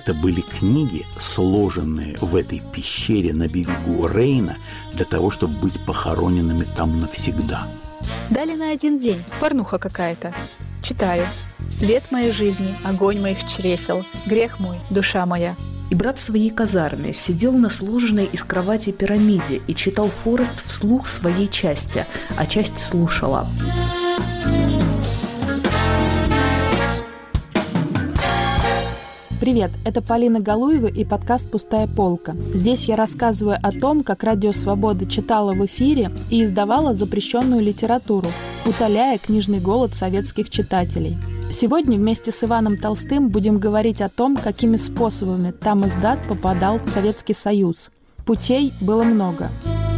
Это были книги, сложенные в этой пещере на берегу Рейна для того, чтобы быть похороненными там навсегда. Дали на один день. Порнуха какая-то. Читаю. «Свет моей жизни, огонь моих чресел, грех мой, душа моя». И брат в своей казарме сидел на сложенной из кровати пирамиде и читал Форест вслух своей части, а часть слушала. Привет, это Полина Галуева и подкаст «Пустая полка». Здесь я рассказываю о том, как Радио Свобода читала в эфире и издавала запрещенную литературу, утоляя книжный голод советских читателей. Сегодня вместе с Иваном Толстым будем говорить о том, какими способами там-издат попадал в Советский Союз. Путей было много.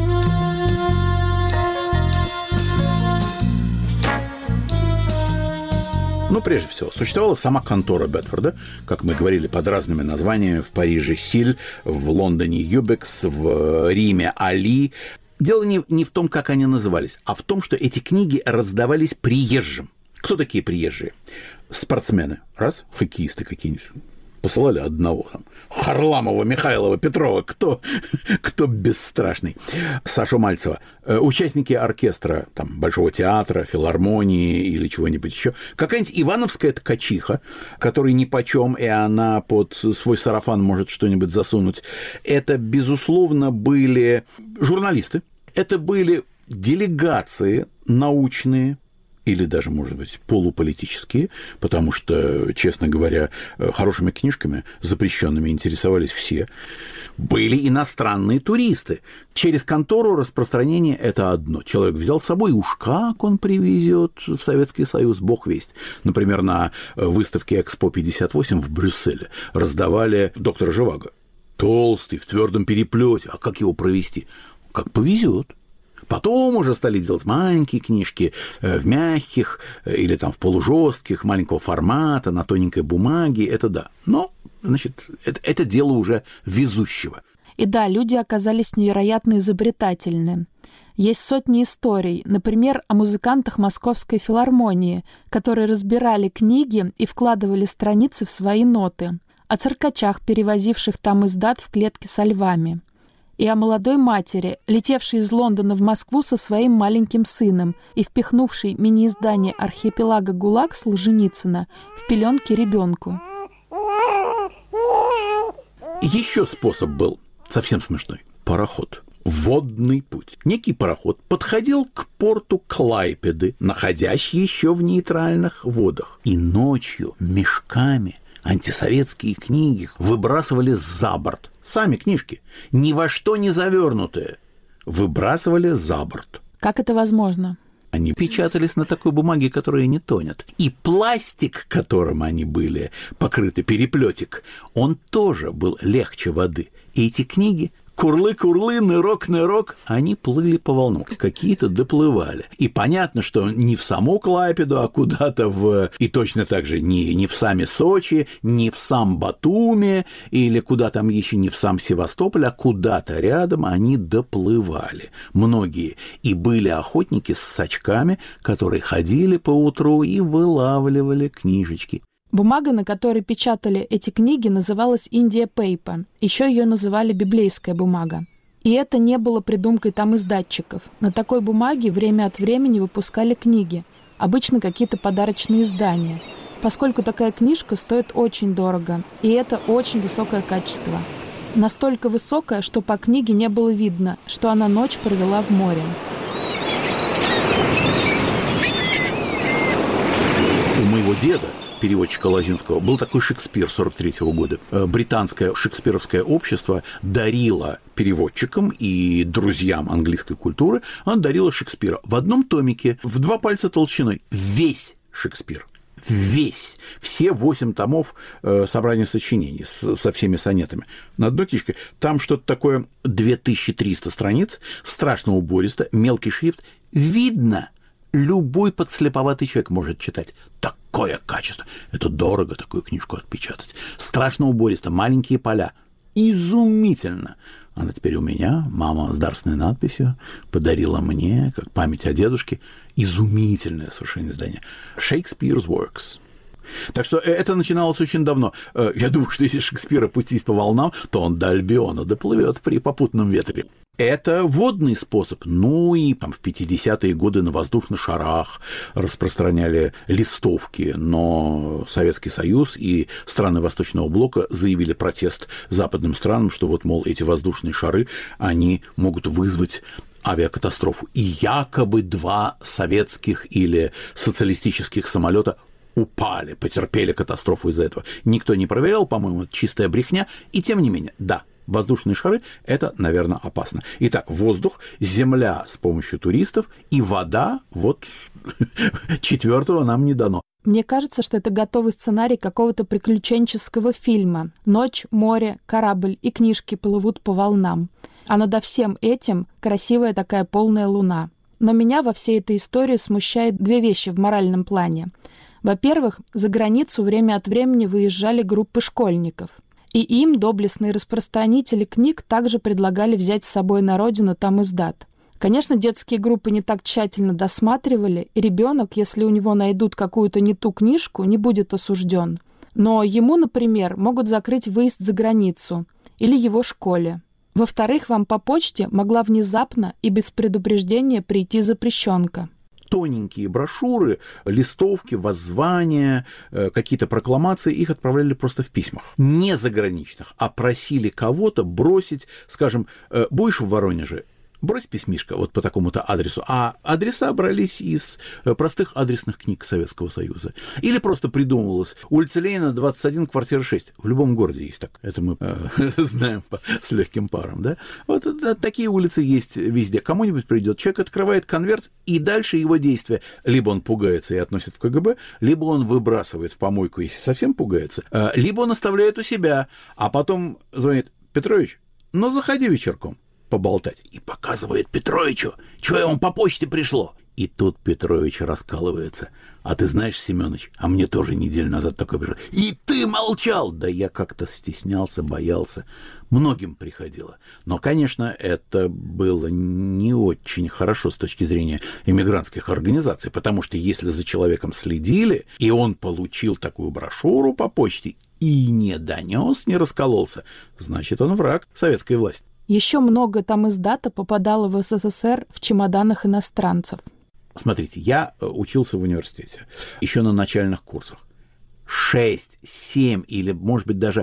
Ну, прежде всего, существовала сама контора Бетфорда, как мы говорили, под разными названиями: в Париже Силь, в Лондоне Юбекс, в Риме Али. Дело не в том, как они назывались, а в том, что эти книги раздавались приезжим. Кто такие приезжие? Спортсмены. Раз, хоккеисты какие-нибудь. Посылали одного там. Харламова, Михайлова, Петрова. Кто бесстрашный? Сашу Мальцева. Участники оркестра там, Большого театра, филармонии или чего-нибудь еще. Какая-нибудь ивановская ткачиха, которой нипочем, и она под свой сарафан может что-нибудь засунуть. Это, безусловно, были журналисты. Это были делегации научные, или даже, может быть, полуполитические, потому что, честно говоря, хорошими книжками, запрещенными, интересовались все. Были иностранные туристы. Через контору распространение – это одно. Человек взял с собой, уж как он привезет в Советский Союз, бог весть. Например, на выставке Экспо-58 в Брюсселе раздавали доктора Живаго. Толстый, в твердом переплете. А как его провести? Как повезет. Потом уже стали делать маленькие книжки в мягких или там в полужестких, маленького формата, на тоненькой бумаге, это да. Но, значит, это дело уже везущего. И да, люди оказались невероятно изобретательны. Есть сотни историй, например, о музыкантах Московской филармонии, которые разбирали книги и вкладывали страницы в свои ноты, о циркачах, перевозивших там-издат в клетке со львами, и о молодой матери, летевшей из Лондона в Москву со своим маленьким сыном и впихнувшей мини-издание «Архипелага ГУЛАГ» Солженицына в пеленки ребенку. Еще способ был совсем смешной. Пароход. Водный путь. Некий пароход подходил к порту Клайпеды, находящий еще в нейтральных водах. И ночью мешками антисоветские книги выбрасывали за борт. Сами книжки, ни во что не завернутые, выбрасывали за борт. Как это возможно? Они печатались на такой бумаге, которая не тонет. И пластик, которым они были покрыты, переплетик, он тоже был легче воды. И эти книги курлы-курлы, нырок-нырок, они плыли по волнам, какие-то доплывали. И понятно, что не в саму Клайпеду, а куда-то в... И точно так же не в сами Сочи, не в сам Батуми, или куда там еще, не в сам Севастополь, а куда-то рядом они доплывали. Многие. И были охотники с сачками, которые ходили поутру и вылавливали книжечки. Бумага, на которой печатали эти книги, называлась India Paper. Еще ее называли библейская бумага. И это не было придумкой там-издатчиков. На такой бумаге время от времени выпускали книги, обычно какие-то подарочные издания, поскольку такая книжка стоит очень дорого, и это очень высокое качество. Настолько высокое, что по книге не было видно, что она ночь провела в море. У моего деда, переводчика Лозинского, был такой Шекспир 43-го года. Британское шекспировское общество дарило переводчикам и друзьям английской культуры, оно дарило Шекспира. В одном томике, в 2 пальца толщиной, весь Шекспир. Весь. Все 8 томов собрания сочинений со всеми сонетами. На одной книжке. Там что-то такое 2300 страниц, страшно убористо, мелкий шрифт. Видно. Любой подслеповатый человек может читать. Такое качество. Это дорого, такую книжку отпечатать. Страшно убористо, маленькие поля. Изумительно. Она теперь у меня, мама с дарственной надписью, подарила мне, как память о дедушке, изумительное совершенно издание. Shakespeare's Works. Так что это начиналось очень давно. Я думаю, что если Шекспира пустить по волнам, то он до Альбиона доплывет при попутном ветре. Это водный способ. Ну и там, в 50-е годы на воздушных шарах распространяли листовки, но Советский Союз и страны Восточного блока заявили протест западным странам, что вот, мол, эти воздушные шары, они могут вызвать авиакатастрофу. И якобы 2 советских или социалистических самолета упали, потерпели катастрофу из-за этого. Никто не проверял, по-моему, это чистая брехня. И тем не менее, да, воздушные шары – это, наверное, опасно. Итак, воздух, земля с помощью туристов и вода, вот 4-го нам не дано. Мне кажется, что это готовый сценарий какого-то приключенческого фильма. Ночь, море, корабль и книжки плывут по волнам. А над всем этим красивая такая полная луна. Но меня во всей этой истории смущает 2 вещи в моральном плане. Во-первых, за границу время от времени выезжали группы школьников. И им доблестные распространители книг также предлагали взять с собой на родину там издат. Конечно, детские группы не так тщательно досматривали, и ребенок, если у него найдут какую-то не ту книжку, не будет осужден. Но ему, например, могут закрыть выезд за границу или его школе. Во-вторых, вам по почте могла внезапно и без предупреждения прийти запрещенка. Тоненькие брошюры, листовки, воззвания, какие-то прокламации, их отправляли просто в письмах. Не заграничных, а просили кого-то бросить, скажем, будешь в Воронеже, брось письмишко вот по такому-то адресу. А адреса брались из простых адресных книг Советского Союза. Или просто придумывалось. Улица Ленина, 21, квартира 6. В любом городе есть так. Это мы знаем с легким паром. Да? Вот такие улицы есть везде. Кому-нибудь придет, человек открывает конверт, и дальше его действия. Либо он пугается и относит в КГБ, либо он выбрасывает в помойку, если совсем пугается, либо он оставляет у себя, а потом звонит: Петрович, ну заходи вечерком поболтать. И показывает Петровичу, что ему по почте пришло. И тут Петрович раскалывается. А ты знаешь, Семёныч, а мне тоже неделю назад такое пришло. И ты молчал! Да я как-то стеснялся, боялся. Многим приходило. Но, конечно, это было не очень хорошо с точки зрения эмигрантских организаций, потому что если за человеком следили, и он получил такую брошюру по почте и не донес, не раскололся, значит, он враг советской власти. Еще много там издата попадало в СССР в чемоданах иностранцев. Смотрите, я учился в университете, еще на начальных курсах. 6, 7 или, может быть, даже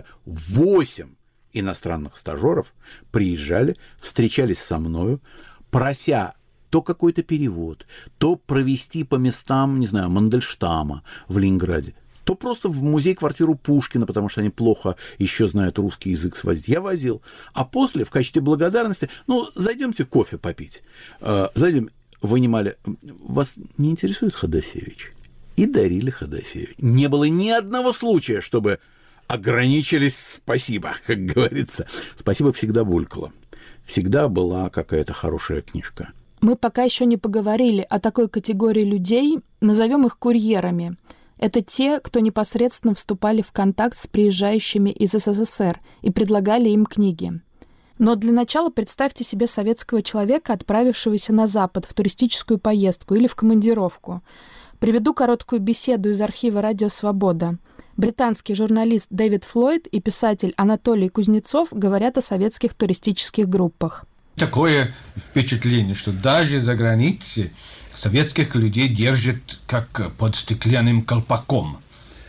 8 иностранных стажеров приезжали, встречались со мною, прося то какой-то перевод, то провести по местам, не знаю, Мандельштама в Ленинграде, то просто в музей-квартиру Пушкина, потому что они плохо еще знают русский язык сводить. Я возил. А после, в качестве благодарности, зайдемте кофе попить. Зайдем, вынимали. Вас не интересует Ходосевич? И дарили Ходосевич. Не было ни одного случая, чтобы ограничились «спасибо», как говорится. «Спасибо» всегда булькало. Всегда была какая-то хорошая книжка. Мы пока еще не поговорили о такой категории людей, назовем их курьерами. Это те, кто непосредственно вступали в контакт с приезжающими из СССР и предлагали им книги. Но для начала представьте себе советского человека, отправившегося на Запад в туристическую поездку или в командировку. Приведу короткую беседу из архива «Радио Свобода». Британский журналист Дэвид Флойд и писатель Анатолий Кузнецов говорят о советских туристических группах. Такое впечатление, что даже за границей советских людей держат как под стеклянным колпаком.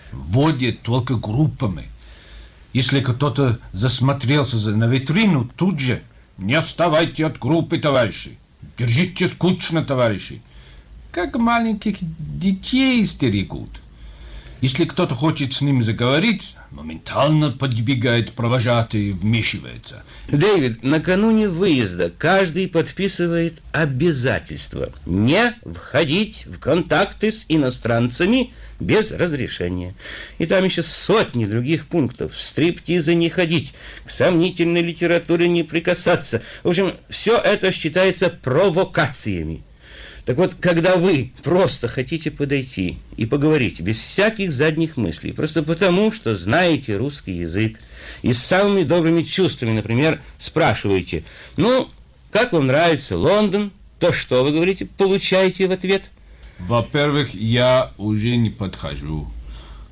Вводят только группами. Если кто-то засмотрелся на витрину, тут же: не отставайте от группы, товарищи. Держите скучно, товарищи. Как маленьких детей стерегут. Если кто-то хочет с ним заговорить, моментально подбегает провожатый и вмешивается. Дэвид, накануне выезда каждый подписывает обязательство не входить в контакты с иностранцами без разрешения. И там еще сотни других пунктов. В стриптизы не ходить, к сомнительной литературе не прикасаться. В общем, все это считается провокациями. Так вот, когда вы просто хотите подойти и поговорить без всяких задних мыслей, просто потому, что знаете русский язык, и с самыми добрыми чувствами, например, спрашиваете: как вам нравится Лондон, то что вы говорите, получаете в ответ? Во-первых, я уже не подхожу.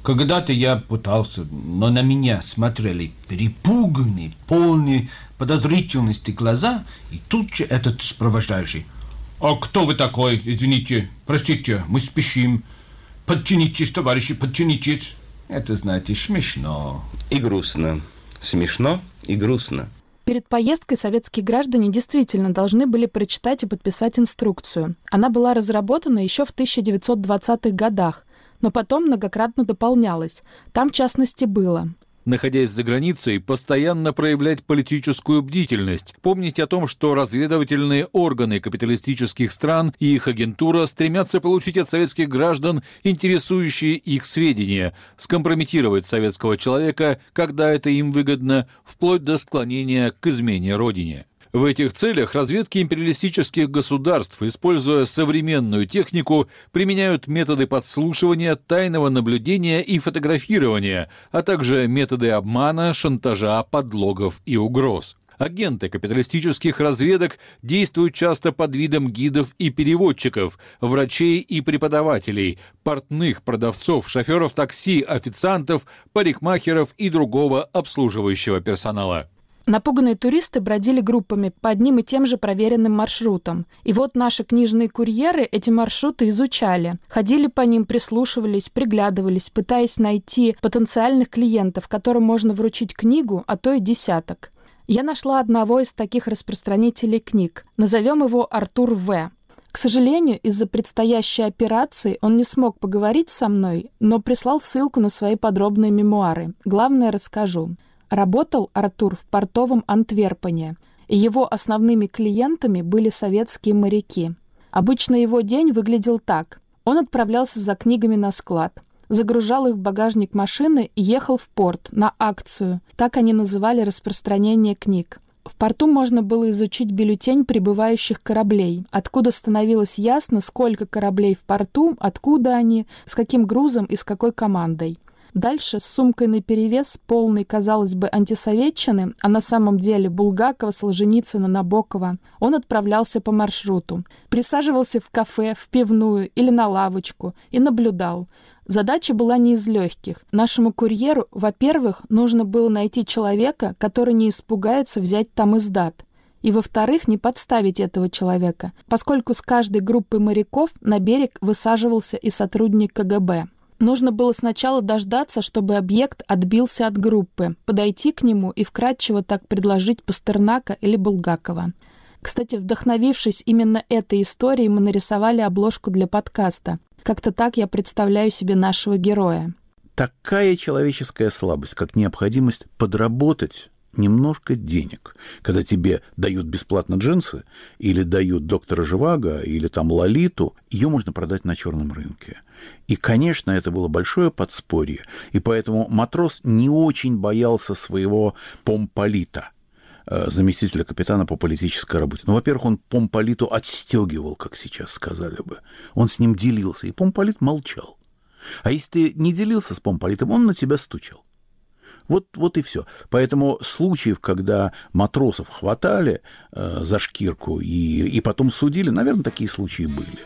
Когда-то я пытался, но на меня смотрели перепуганные, полные подозрительности глаза, и тут же этот сопровождающий. «А кто вы такой? Извините, простите, мы спешим. Подтянитесь, товарищи, подтянитесь». Это, знаете, смешно. И грустно. Смешно и грустно. Перед поездкой советские граждане действительно должны были прочитать и подписать инструкцию. Она была разработана еще в 1920-х годах, но потом многократно дополнялась. Там, в частности, было: находясь за границей, постоянно проявлять политическую бдительность, помнить о том, что разведывательные органы капиталистических стран и их агентура стремятся получить от советских граждан интересующие их сведения, скомпрометировать советского человека, когда это им выгодно, вплоть до склонения к измене родине. В этих целях разведки империалистических государств, используя современную технику, применяют методы подслушивания, тайного наблюдения и фотографирования, а также методы обмана, шантажа, подлогов и угроз. Агенты капиталистических разведок действуют часто под видом гидов и переводчиков, врачей и преподавателей, портных, продавцов, шоферов такси, официантов, парикмахеров и другого обслуживающего персонала. Напуганные туристы бродили группами по одним и тем же проверенным маршрутам. И вот наши книжные курьеры эти маршруты изучали. Ходили по ним, прислушивались, приглядывались, пытаясь найти потенциальных клиентов, которым можно вручить книгу, а то и десяток. Я нашла одного из таких распространителей книг. Назовем его Артур В. К сожалению, из-за предстоящей операции он не смог поговорить со мной, но прислал ссылку на свои подробные мемуары. Главное расскажу. Работал Артур в портовом Антверпене, и его основными клиентами были советские моряки. Обычно его день выглядел так. Он отправлялся за книгами на склад, загружал их в багажник машины и ехал в порт на акцию. Так они называли распространение книг. В порту можно было изучить бюллетень прибывающих кораблей, откуда становилось ясно, сколько кораблей в порту, откуда они, с каким грузом и с какой командой. Дальше с сумкой наперевес, полной, казалось бы, антисоветчины, а на самом деле Булгакова, Солженицына, Набокова, он отправлялся по маршруту. Присаживался в кафе, в пивную или на лавочку и наблюдал. Задача была не из легких. Нашему курьеру, во-первых, нужно было найти человека, который не испугается взять там издат. И, во-вторых, не подставить этого человека, поскольку с каждой группой моряков на берег высаживался и сотрудник КГБ. Нужно было сначала дождаться, чтобы объект отбился от группы, подойти к нему и вкратчиво так предложить Пастернака или Булгакова. Кстати, вдохновившись именно этой историей, мы нарисовали обложку для подкаста. Как-то так я представляю себе нашего героя. Такая человеческая слабость, как необходимость подработать немножко денег, когда тебе дают бесплатно джинсы или дают доктора Живаго или там Лолиту, ее можно продать на черном рынке. И, конечно, это было большое подспорье, и поэтому матрос не очень боялся своего помполита, заместителя капитана по политической работе. Ну, во-первых, он помполиту отстегивал, как сейчас сказали бы. Он с ним делился, и помполит молчал. А если ты не делился с помполитом, он на тебя стучал. Вот и все. Поэтому случаев, когда матросов хватали за шкирку и потом судили, наверное, такие случаи были.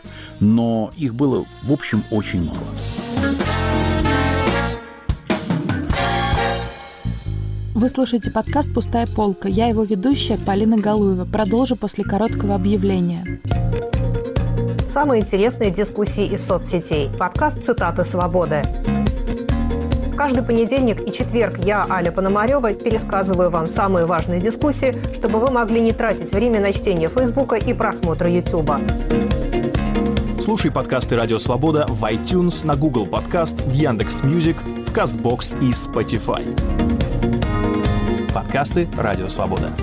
Но их было, в общем, очень мало. Вы слушаете подкаст «Пустая полка». Я его ведущая Полина Галуева. Продолжу после короткого объявления. Самые интересные дискуссии из соцсетей. Подкаст «Цитаты свободы». Каждый понедельник и четверг я, Аля Пономарёва, пересказываю вам самые важные дискуссии, чтобы вы могли не тратить время на чтение Фейсбука и просмотр Ютуба. Слушай подкасты «Радио Свобода» в iTunes, на Google Подкаст, в Яндекс.Мьюзик, в Castbox и Spotify. Подкасты «Радио Свобода».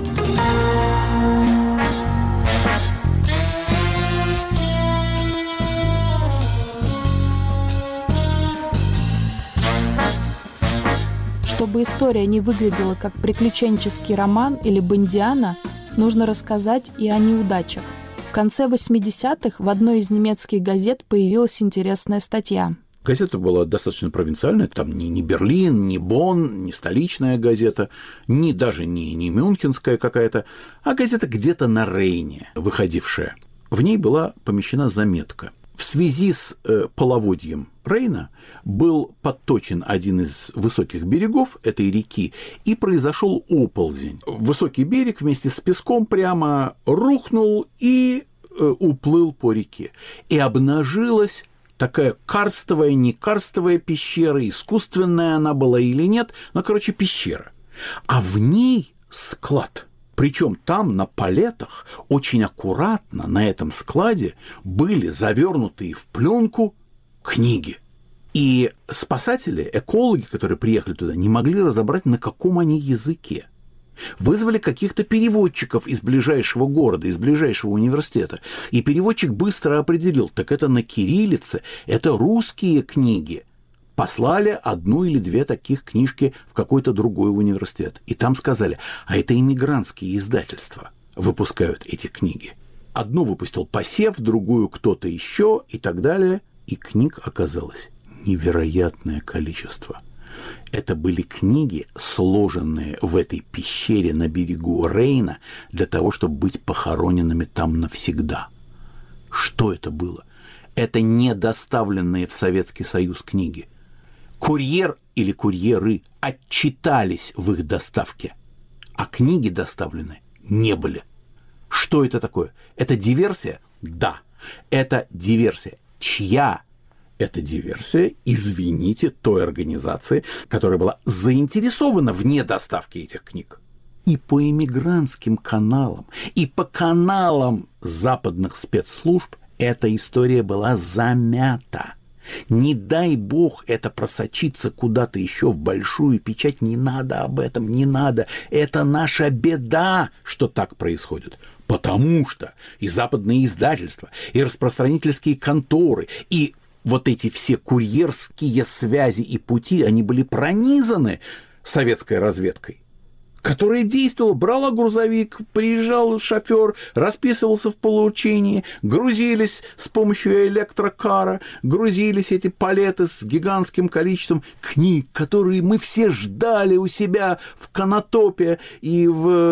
Чтобы история не выглядела как приключенческий роман или бондиана, нужно рассказать и о неудачах. В конце 80-х в одной из немецких газет появилась интересная статья. Газета была достаточно провинциальная, там не Берлин, не Бонн, не столичная газета, даже не мюнхенская какая-то, а газета где-то на Рейне выходившая. В ней была помещена заметка. В связи с половодьем Рейна был подточен один из высоких берегов этой реки, и произошел оползень. Высокий берег вместе с песком прямо рухнул и уплыл по реке. И обнажилась такая карстовая, не карстовая пещера, искусственная она была или нет, но, короче, пещера. А в ней склад. Причем там на палетах очень аккуратно на этом складе были завернутые в пленку книги. И спасатели, экологи, которые приехали туда, не могли разобрать, на каком они языке. Вызвали каких-то переводчиков из ближайшего города, из ближайшего университета. И переводчик быстро определил, так это на кириллице, это русские книги. Послали одну или две таких книжки в какой-то другой университет. И там сказали, а это иммигрантские издательства выпускают эти книги. Одну выпустил Посев, другую кто-то еще и так далее. И книг оказалось невероятное количество. Это были книги, сложенные в этой пещере на берегу Рейна для того, чтобы быть похороненными там навсегда. Что это было? Это не доставленные в Советский Союз книги. Курьер или курьеры отчитались в их доставке, а книги доставлены не были. Что это такое? Это диверсия? Да, это диверсия. Чья? Это диверсия, извините, той организации, которая была заинтересована в недоставке этих книг. И по иммигрантским каналам, и по каналам западных спецслужб эта история была замята. Не дай бог это просочиться куда-то еще в большую печать. Не надо об этом, не надо. Это наша беда, что так происходит. Потому что и западные издательства, и распространительские конторы, и вот эти все курьерские связи и пути, они были пронизаны советской разведкой, которая действовала, брала грузовик, приезжал шофер, расписывался в получении, грузились с помощью электрокара, грузились эти палеты с гигантским количеством книг, которые мы все ждали у себя в Конотопе и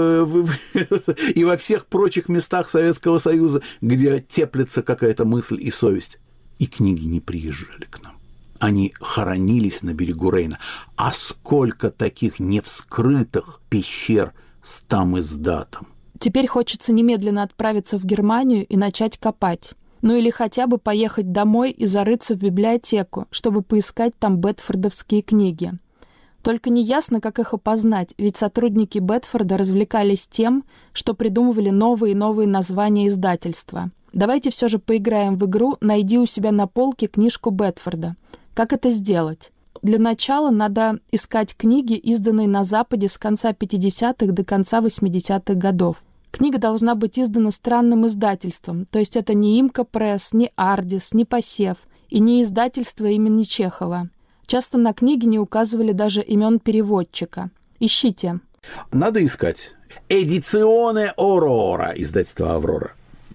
во всех прочих местах Советского Союза, где теплится какая-то мысль и совесть. И книги не приезжали к нам. Они хоронились на берегу Рейна. А сколько таких невскрытых пещер с там издатом? Теперь хочется немедленно отправиться в Германию и начать копать. Ну или хотя бы поехать домой и зарыться в библиотеку, чтобы поискать там бетфордовские книги. Только неясно, как их опознать, ведь сотрудники Бетфорда развлекались тем, что придумывали новые и новые названия издательства. Давайте все же поиграем в игру «Найди у себя на полке книжку Бетфорда». Как это сделать? Для начала надо искать книги, изданные на Западе с конца 50-х до конца 80-х годов. Книга должна быть издана странным издательством, то есть это не Имка Пресс, не Ардис, не Посев и не издательство имени Чехова. Часто на книге не указывали даже имен переводчика. Ищите. Надо искать. Эдиционе Орора, издательство «Аврора».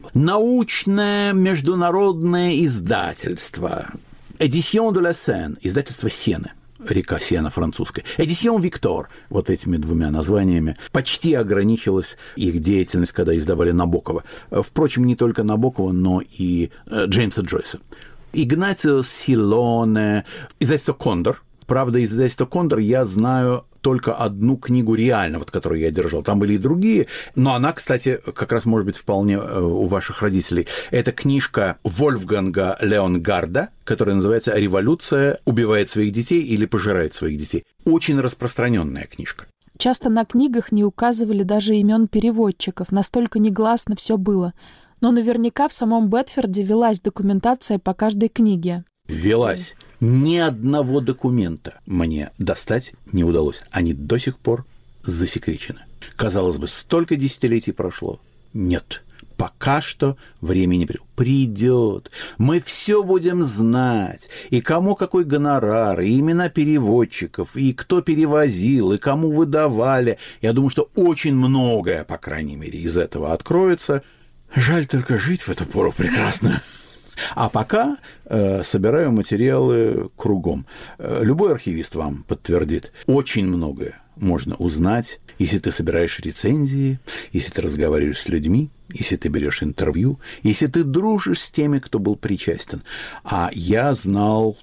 Научное международное издательство. Édition de la Seine, издательство Сены, река Сена французская. Édition Victor, вот этими двумя названиями, почти ограничилась их деятельность, когда издавали Набокова. Впрочем, не только Набокова, но и Джеймса Джойса. Игнатио Силоне, издательство «Кондор». Правда, издательство «Кондор» я знаю только одну книгу реально, вот, которую я держал. Там были и другие, но она, кстати, как раз может быть вполне у ваших родителей. Это книжка Вольфганга Леонгарда, которая называется «Революция убивает своих детей или пожирает своих детей». Очень распространенная книжка. Часто на книгах не указывали даже имен переводчиков, настолько негласно все было. Но наверняка в самом Бетфорде велась документация по каждой книге. Велась. Ни одного документа мне достать не удалось. Они до сих пор засекречены. Казалось бы, столько десятилетий прошло. Нет, пока что время не придет. Мы все будем знать. И кому какой гонорар, и имена переводчиков, и кто перевозил, и кому выдавали. Я думаю, что очень многое, по крайней мере, из этого откроется. Жаль только жить в эту пору прекрасно. А пока собираю материалы кругом. Любой архивист вам подтвердит. Очень многое можно узнать, если ты собираешь рецензии, если ты разговариваешь с людьми, если ты берешь интервью, если ты дружишь с теми, кто был причастен. А я знал,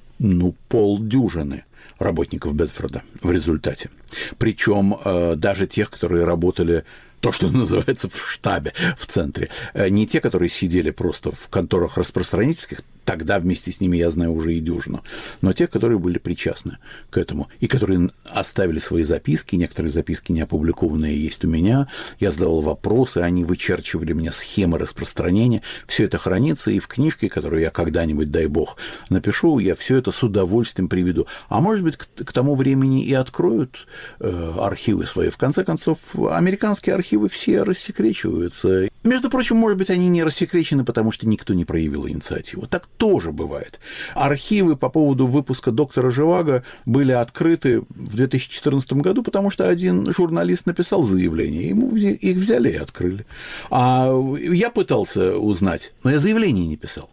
полдюжины работников Бедфорда в результате. Причем даже тех, которые работали, то, что называется, в штабе, в центре. Не те, которые сидели просто в конторах распространительских, тогда вместе с ними я знаю уже и дюжину, но те, которые были причастны к этому, и которые оставили свои записки, некоторые записки не опубликованные есть у меня, я задавал вопросы, они вычерчивали мне схемы распространения, все это хранится, и в книжке, которую я когда-нибудь, дай бог, напишу, я все это с удовольствием приведу. А может быть, к тому времени и откроют архивы свои. В конце концов, американские архивы все рассекречиваются. Между прочим, может быть, они не рассекречены, потому что никто не проявил инициативу. Так тоже бывает. Архивы по поводу выпуска «Доктора Живаго» были открыты в 2014 году, потому что один журналист написал заявление, ему их взяли и открыли. А я пытался узнать, но я заявление не писал.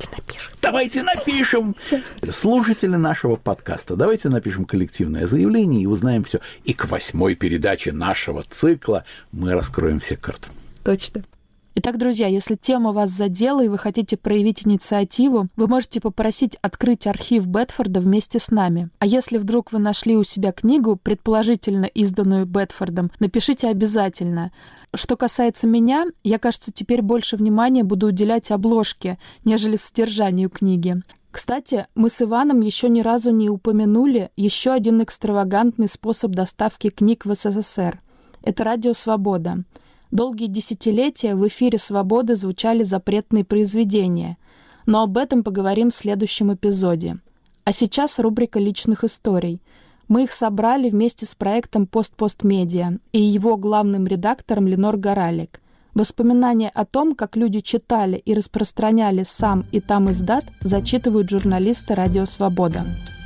Давайте напишем. Слушатели нашего подкаста, давайте напишем коллективное заявление и узнаем все. И к 8-й передаче нашего цикла мы раскроем все карты. Точно. Итак, друзья, если тема вас задела и вы хотите проявить инициативу, вы можете попросить открыть архив Бедфорда вместе с нами. А если вдруг вы нашли у себя книгу, предположительно изданную Бедфордом, напишите обязательно. Что касается меня, я, кажется, теперь больше внимания буду уделять обложке, нежели содержанию книги. Кстати, мы с Иваном еще ни разу не упомянули еще один экстравагантный способ доставки книг в СССР. Это радио «Свобода». Долгие десятилетия в эфире «Свободы» звучали запретные произведения, но об этом поговорим в следующем эпизоде. А сейчас рубрика личных историй. Мы их собрали вместе с проектом «Пост-Пост-Медиа» и его главным редактором Ленор Горалик. Воспоминания о том, как люди читали и распространяли сам и там издат, зачитывают журналисты «Радио Свобода».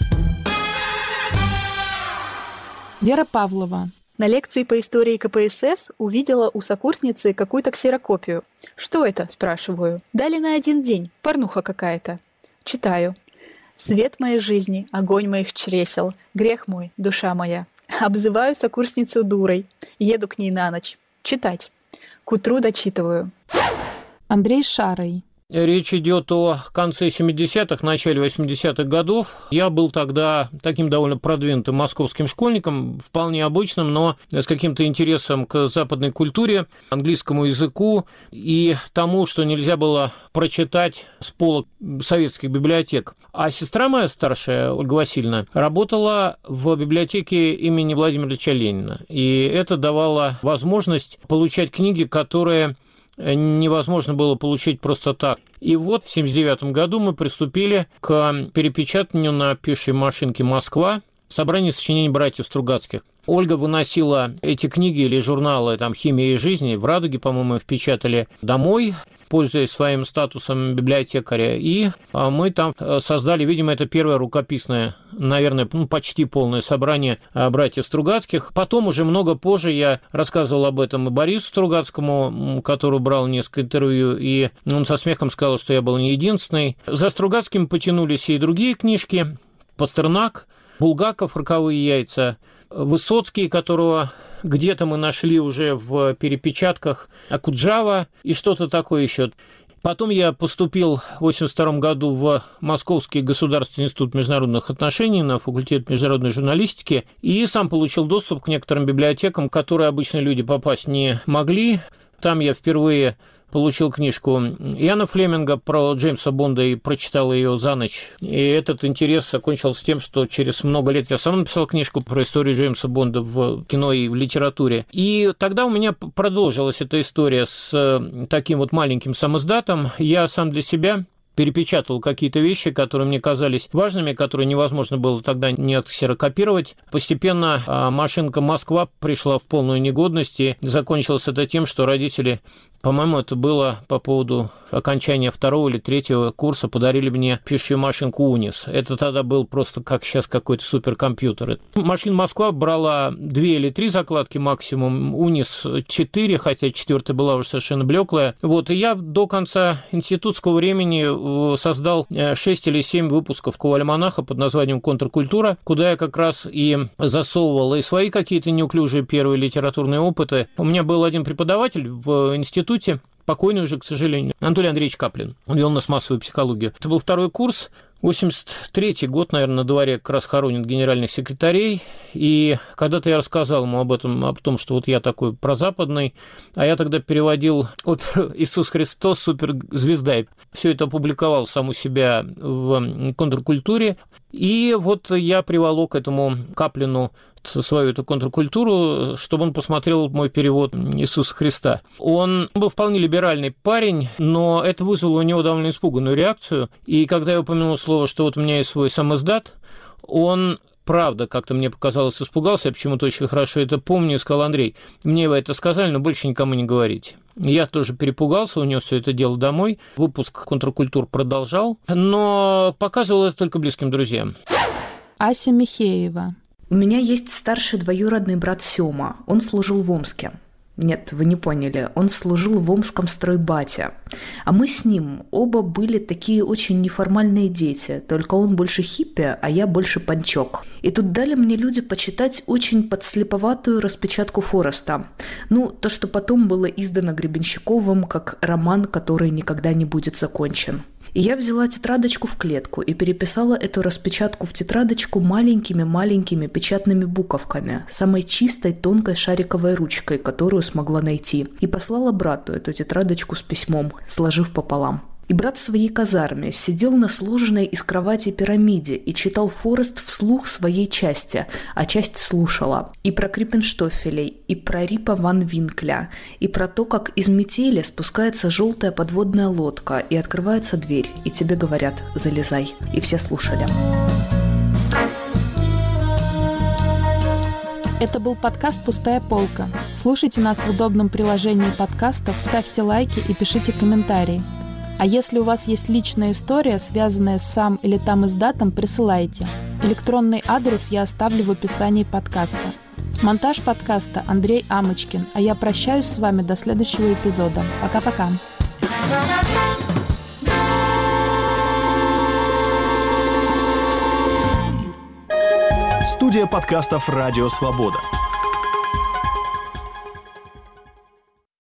Вера Павлова. На лекции по истории КПСС увидела у сокурсницы какую-то ксерокопию. «Что это?» – спрашиваю. «Дали на 1 день. Порнуха какая-то». Читаю. «Свет моей жизни, огонь моих чресел, грех мой, душа моя». Обзываю сокурсницу дурой. Еду к ней на ночь. Читать. К утру дочитываю. Андрей Шарый. Речь идет о конце 70-х, начале 80-х годов. Я был тогда таким довольно продвинутым московским школьником, вполне обычным, но с каким-то интересом к западной культуре, английскому языку и тому, что нельзя было прочитать с полок советских библиотек. А сестра моя старшая, Ольга Васильевна, работала в библиотеке имени Владимира Ильича Ленина. И это давало возможность получать книги, которые невозможно было получить просто так. И вот в 1979 году мы приступили к перепечатанию на пишущей машинке «Москва» собрание сочинений братьев Стругацких. Ольга выносила эти книги или журналы там «Химия и жизнь», в «Радуге», по-моему, их печатали домой, пользуясь своим статусом библиотекаря. И мы там создали, видимо, это первое рукописное, наверное, почти полное собрание братьев Стругацких. Потом, уже много позже, я рассказывал об этом и Борису Стругацкому, который брал несколько интервью, и он со смехом сказал, что я был не единственный. За Стругацким потянулись и другие книжки. Пастернак, Булгаков «Роковые яйца», Высоцкий, которого где-то мы нашли уже в перепечатках, Окуджава и что-то такое еще. Потом я поступил в 1982 году в Московский государственный институт международных отношений на факультет международной журналистики и сам получил доступ к некоторым библиотекам, в которые обычные люди попасть не могли. Там я впервые получил книжку Иана Флеминга про Джеймса Бонда и прочитал ее за ночь. И этот интерес закончился тем, что через много лет я сам написал книжку про историю Джеймса Бонда в кино и в литературе. И тогда у меня продолжилась эта история с таким вот маленьким самиздатом. Я сам для себя перепечатал какие-то вещи, которые мне казались важными, которые невозможно было тогда не отксерокопировать. Постепенно машинка «Москва» пришла в полную негодность, и закончилось это тем, что родители, по-моему, это было по поводу окончания 2-го или 3-го курса, подарили мне пишущую машинку «Унис». Это тогда был просто как сейчас какой-то суперкомпьютер. Машина «Москва» брала 2 или 3 закладки максимум, «Унис» 4, хотя 4-я была уже совершенно блеклая. Вот, и я до конца институтского времени создал 6 или 7 выпусков «Альманаха» под названием «Контркультура», куда я как раз и засовывал и свои какие-то неуклюжие первые литературные опыты. У меня был один преподаватель в институте, институте, покойный уже, к сожалению, Анатолий Андреевич Каплин. Он вел нас массовую психологию. Это был второй курс, 83-й год, наверное, на дворе как раз хоронят генеральных секретарей. И когда-то я рассказал ему об том, что вот я такой прозападный, а я тогда переводил оперу «Иисус Христос. Суперзвезда». Все это опубликовал сам у себя в «Контркультуре». И вот я приволок этому Каплину свою эту контркультуру, чтобы он посмотрел мой перевод Иисуса Христа. Он был вполне либеральный парень, но это вызвало у него довольно испуганную реакцию. И когда я упомянул слово, что вот у меня есть свой самиздат, он, правда, как-то мне показалось, испугался. Я почему-то очень хорошо это помню и сказал: Андрей, мне вы это сказали, но больше никому не говорите. Я тоже перепугался, унес все это дело домой. Выпуск «Контркультур» продолжал, но показывал это только близким друзьям. Ася Михеева. У меня есть старший двоюродный брат Сёма. Он служил в Омске. Нет, вы не поняли. Он служил в Омском стройбате. А мы с ним оба были такие очень неформальные дети. Только он больше хиппи, а я больше панчок. И тут дали мне люди почитать очень подслеповатую распечатку Фореста. Ну, то, что потом было издано Гребенщиковым как роман, который никогда не будет закончен. И я взяла тетрадочку в клетку и переписала эту распечатку в тетрадочку маленькими-маленькими печатными буковками, самой чистой тонкой шариковой ручкой, которую смогла найти, и послала брату эту тетрадочку с письмом, сложив пополам. И брат в своей казарме сидел на сложенной из кровати пирамиде и читал Форест вслух своей части, а часть слушала. И про Криппенштофелей, и про Рипа ван Винкля, и про то, как из метели спускается желтая подводная лодка, и открывается дверь, и тебе говорят: залезай. И все слушали. Это был подкаст «Пустая полка». Слушайте нас в удобном приложении подкастов, ставьте лайки и пишите комментарии. А если у вас есть личная история, связанная с сам или там издатом, присылайте. Электронный адрес я оставлю в описании подкаста. Монтаж подкаста Андрей Амочкин, а я прощаюсь с вами до следующего эпизода. Пока-пока. Студия подкастов «Радио Свобода».